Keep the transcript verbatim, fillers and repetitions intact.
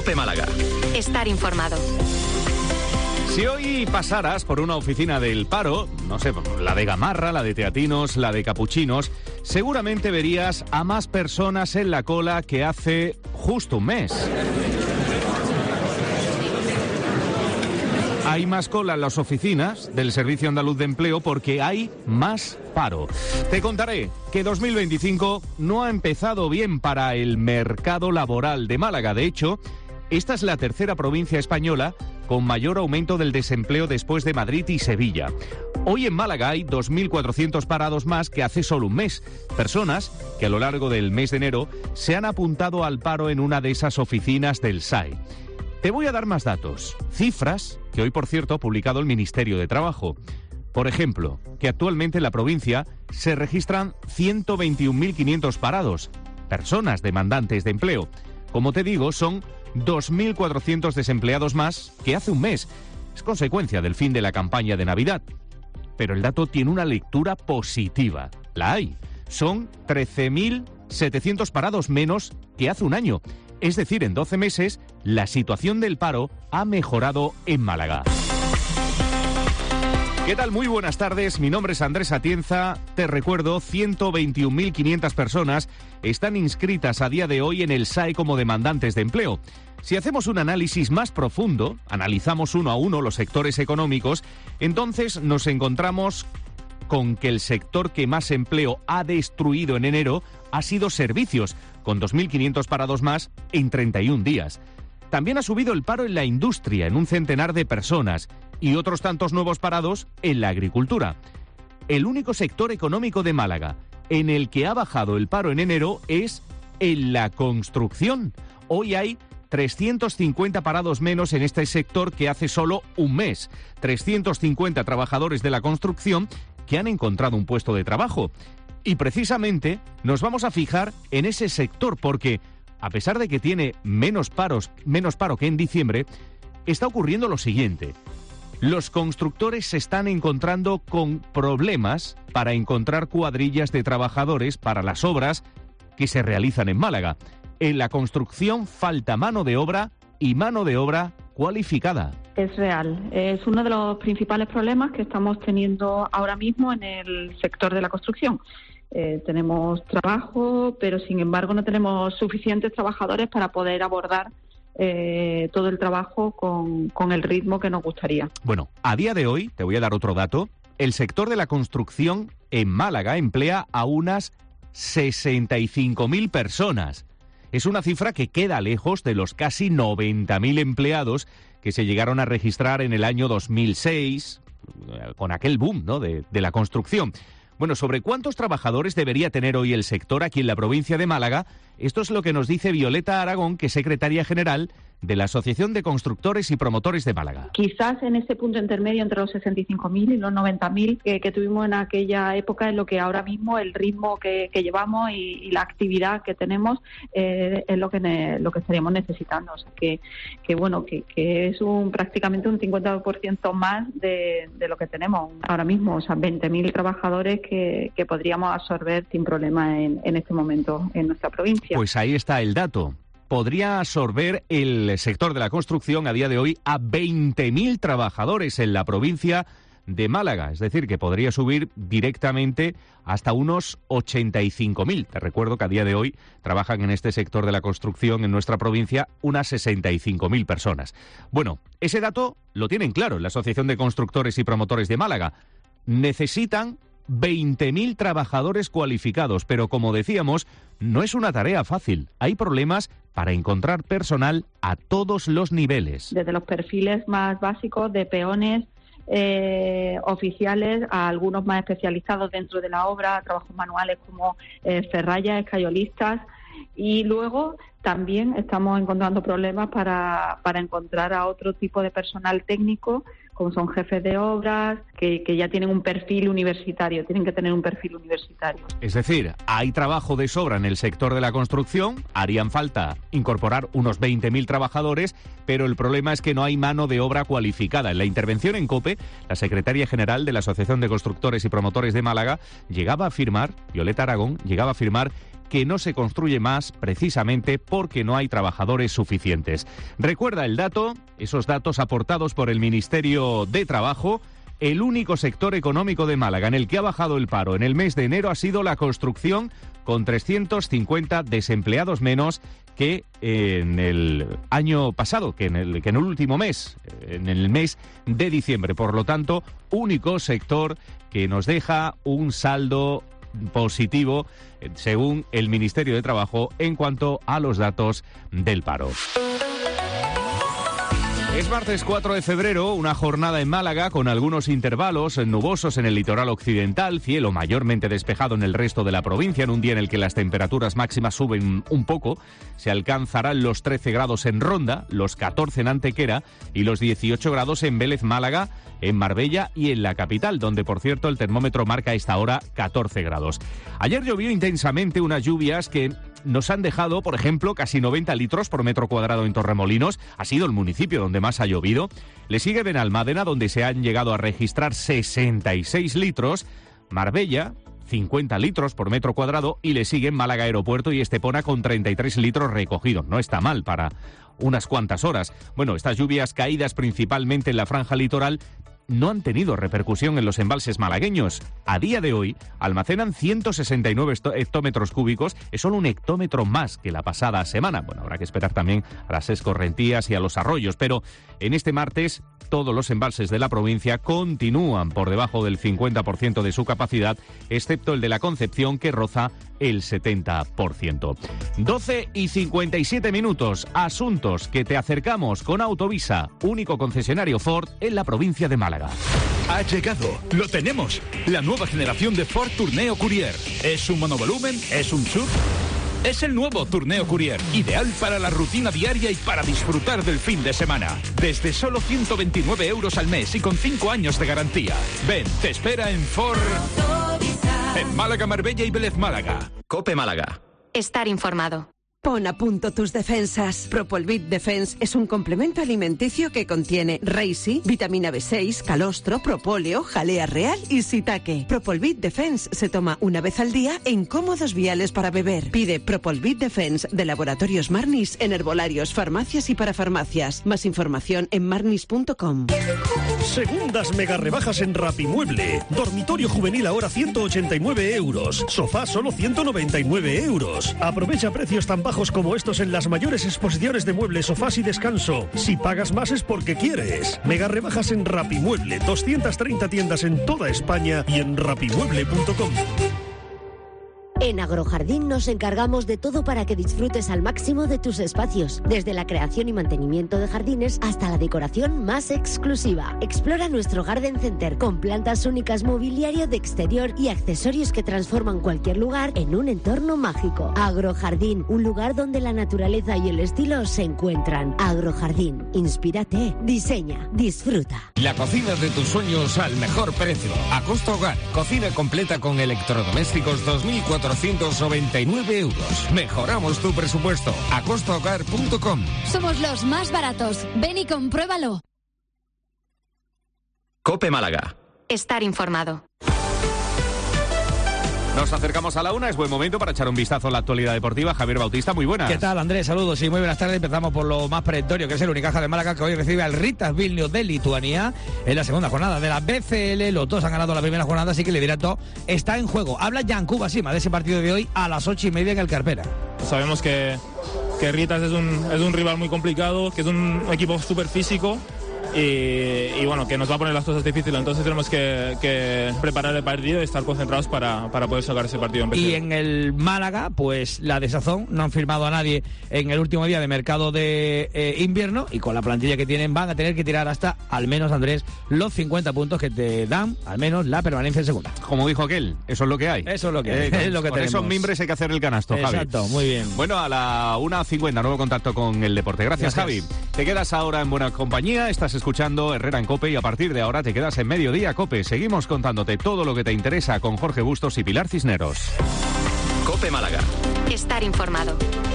COPE Málaga. Estar informado. Si hoy pasaras por una oficina del paro, no sé, la de Gamarra, la de Teatinos, la de Capuchinos, seguramente verías a más personas en la cola que hace justo un mes. Hay más cola en las oficinas del Servicio Andaluz de Empleo porque hay más paro. Te contaré que dos mil veinticinco no ha empezado bien para el mercado laboral de Málaga. De hecho, esta es la tercera provincia española con mayor aumento del desempleo después de Madrid y Sevilla. Hoy en Málaga hay dos mil cuatrocientos parados más que hace solo un mes. Personas que a lo largo del mes de enero se han apuntado al paro en una de esas oficinas del S A E. Te voy a dar más datos, cifras que hoy, por cierto, ha publicado el Ministerio de Trabajo. Por ejemplo, que actualmente en la provincia se registran ciento veintiún mil quinientos parados, personas demandantes de empleo. Como te digo, son dos mil cuatrocientos desempleados más que hace un mes. Es consecuencia del fin de la campaña de Navidad. Pero el dato tiene una lectura positiva. La hay. Son trece mil setecientos parados menos que hace un año. Es decir, en doce meses, la situación del paro ha mejorado en Málaga. ¿Qué tal? Muy buenas tardes, mi nombre es Andrés Atienza. Te recuerdo, ciento veintiún mil quinientas personas están inscritas a día de hoy en el S A E como demandantes de empleo. Si hacemos un análisis más profundo, analizamos uno a uno los sectores económicos, entonces nos encontramos con que el sector que más empleo ha destruido en enero ha sido servicios, con dos mil quinientos parados más en treinta y un días. También ha subido el paro en la industria, en un centenar de personas, y otros tantos nuevos parados en la agricultura. El único sector económico de Málaga en el que ha bajado el paro en enero es en la construcción. Hoy hay trescientos cincuenta parados menos en este sector que hace solo un mes. trescientos cincuenta trabajadores de la construcción que han encontrado un puesto de trabajo. Y precisamente nos vamos a fijar en ese sector porque, a pesar de que tiene menos paros, menos paro que en diciembre, está ocurriendo lo siguiente. Los constructores se están encontrando con problemas para encontrar cuadrillas de trabajadores para las obras que se realizan en Málaga. En la construcción falta mano de obra y mano de obra cualificada. Es real. Es uno de los principales problemas que estamos teniendo ahora mismo en el sector de la construcción. Eh, tenemos trabajo, pero sin embargo no tenemos suficientes trabajadores para poder abordar eh, todo el trabajo con, con el ritmo que nos gustaría. Bueno, a día de hoy, te voy a dar otro dato, el sector de la construcción en Málaga emplea a unas sesenta y cinco mil personas. Es una cifra que queda lejos de los casi noventa mil empleados que se llegaron a registrar en el año dos mil seis, con aquel boom, ¿no?, de, de la construcción. Bueno, sobre cuántos trabajadores debería tener hoy el sector aquí en la provincia de Málaga, esto es lo que nos dice Violeta Aragón, que es secretaria general de la Asociación de Constructores y Promotores de Málaga. Quizás en ese punto intermedio entre los sesenta y cinco mil y los noventa mil que, que tuvimos en aquella época es lo que ahora mismo el ritmo que, que llevamos y, y la actividad que tenemos eh, es lo que ne, lo que estaríamos necesitando. O sea, que, que bueno, que, que es un prácticamente un cincuenta por ciento más de, de lo que tenemos ahora mismo. O sea, veinte mil trabajadores que, que podríamos absorber sin problema en, en este momento en nuestra provincia. Pues ahí está el dato. Podría absorber el sector de la construcción a día de hoy a veinte mil trabajadores en la provincia de Málaga. Es decir, que podría subir directamente hasta unos ochenta y cinco mil. Te recuerdo que a día de hoy trabajan en este sector de la construcción en nuestra provincia unas sesenta y cinco mil personas. Bueno, ese dato lo tienen claro en la Asociación de Constructores y Promotores de Málaga. Necesitan veinte mil trabajadores cualificados, pero como decíamos, no es una tarea fácil. Hay problemas para encontrar personal a todos los niveles. Desde los perfiles más básicos de peones, eh, oficiales, a algunos más especializados dentro de la obra, trabajos manuales como eh, ferrallas, escayolistas, y luego también estamos encontrando problemas para, para encontrar a otro tipo de personal técnico, como son jefes de obras, que, que ya tienen un perfil universitario, tienen que tener un perfil universitario. Es decir, hay trabajo de sobra en el sector de la construcción, harían falta incorporar unos veinte mil trabajadores, pero el problema es que no hay mano de obra cualificada. En la intervención en COPE, la secretaria general de la Asociación de Constructores y Promotores de Málaga llegaba a afirmar, Violeta Aragón, llegaba a afirmar que no se construye más precisamente porque no hay trabajadores suficientes. Recuerda el dato, esos datos aportados por el Ministerio de Trabajo. El único sector económico de Málaga en el que ha bajado el paro en el mes de enero ha sido la construcción, con trescientos cincuenta desempleados menos que en el año pasado, que en el, que en el último mes, en el mes de diciembre. Por lo tanto, único sector que nos deja un saldo positivo, según el Ministerio de Trabajo, en cuanto a los datos del paro. Es martes cuatro de febrero, una jornada en Málaga con algunos intervalos nubosos en el litoral occidental, cielo mayormente despejado en el resto de la provincia, en un día en el que las temperaturas máximas suben un poco. Se alcanzarán los trece grados en Ronda, los catorce en Antequera y los dieciocho grados en Vélez, Málaga, en Marbella y en la capital, donde, por cierto, el termómetro marca a esta hora catorce grados. Ayer llovió intensamente, unas lluvias que nos han dejado, por ejemplo, casi noventa litros por metro cuadrado en Torremolinos. Ha sido el municipio donde más ha llovido. Le sigue Benalmádena, donde se han llegado a registrar sesenta y seis litros. Marbella, cincuenta litros por metro cuadrado. Y le siguen Málaga Aeropuerto y Estepona con treinta y tres litros recogidos. No está mal para unas cuantas horas. Bueno, estas lluvias caídas principalmente en la franja litoral no han tenido repercusión en los embalses malagueños. A día de hoy almacenan ciento sesenta y nueve hectómetros cúbicos, es solo un hectómetro más que la pasada semana. Bueno, habrá que esperar también a las escorrentías y a los arroyos, pero en este martes todos los embalses de la provincia continúan por debajo del cincuenta por ciento de su capacidad, excepto el de la Concepción, que roza el setenta por ciento. doce y cincuenta y siete minutos, asuntos que te acercamos con Autovisa, único concesionario Ford en la provincia de Málaga. Ha llegado, lo tenemos, la nueva generación de Ford Tourneo Courier. ¿Es un monovolumen? ¿Es un sub? Es el nuevo Tourneo Courier, ideal para la rutina diaria y para disfrutar del fin de semana. Desde solo ciento veintinueve euros al mes y con cinco años de garantía. Ven, te espera en Ford, en Málaga, Marbella y Vélez, Málaga. COPE Málaga. Estar informado. Pon a punto tus defensas. Propolvit Defense es un complemento alimenticio que contiene Reishi, vitamina B seis, calostro, propóleo, jalea real y shiitake. Propolvit Defense se toma una vez al día en cómodos viales para beber. Pide Propolvit Defense de Laboratorios Marnis en herbolarios, farmacias y parafarmacias. Más información en marnis punto com. Segundas mega rebajas en Rapimueble. Dormitorio juvenil ahora ciento ochenta y nueve euros. Sofá solo ciento noventa y nueve euros. Aprovecha precios tan bajos como estos en las mayores exposiciones de muebles, sofás y descanso. Si pagas más es porque quieres. Mega rebajas en Rapimueble. doscientas treinta tiendas en toda España y en rapimueble punto com. En Agrojardín nos encargamos de todo para que disfrutes al máximo de tus espacios, desde la creación y mantenimiento de jardines hasta la decoración más exclusiva. Explora nuestro Garden Center con plantas únicas, mobiliario de exterior y accesorios que transforman cualquier lugar en un entorno mágico. Agrojardín, un lugar donde la naturaleza y el estilo se encuentran. Agrojardín, inspírate, diseña, disfruta. La cocina de tus sueños al mejor precio. Acosta Hogar, cocina completa con electrodomésticos dos mil cuatrocientos noventa y nueve euros. Mejoramos tu presupuesto. acosta hogar punto com. Somos los más baratos. Ven y compruébalo. COPE Málaga. Estar informado. Nos acercamos a la una, es buen momento para echar un vistazo a la actualidad deportiva. Javier Bautista, muy buenas. ¿Qué tal, Andrés? Saludos y muy buenas tardes. Empezamos por lo más perentorio, que es el Unicaja de Málaga, que hoy recibe al Ritas Vilnius de Lituania en la segunda jornada de la B C L. Los dos han ganado la primera jornada, así que el liderato está en juego. Habla Jan Kubasima de ese partido de hoy a las ocho y media en el Carpena. Sabemos que, que Ritas es un, es un rival muy complicado, que es un equipo súper físico. Y, y bueno, que nos va a poner las cosas difíciles, entonces tenemos que, que preparar el partido y estar concentrados para, para poder sacar ese partido en Y en el Málaga, pues la desazón, no han firmado a nadie en el último día de mercado de eh, invierno, y con la plantilla que tienen van a tener que tirar hasta, al menos, Andrés, los cincuenta puntos que te dan, al menos, la permanencia en segunda. Como dijo aquel, eso es lo que hay. Eso es lo que hay, eh, es lo que con tenemos. Esos mimbres hay que hacer el canasto, Javi. Exacto, muy bien. Bueno, a la una cincuenta, nuevo contacto con el deporte. Gracias, Gracias, Javi. Te quedas ahora en buena compañía, estás escuchando Herrera en COPE y a partir de ahora te quedas en Mediodía COPE. Seguimos contándote todo lo que te interesa con Jorge Bustos y Pilar Cisneros. COPE Málaga. Estar informado.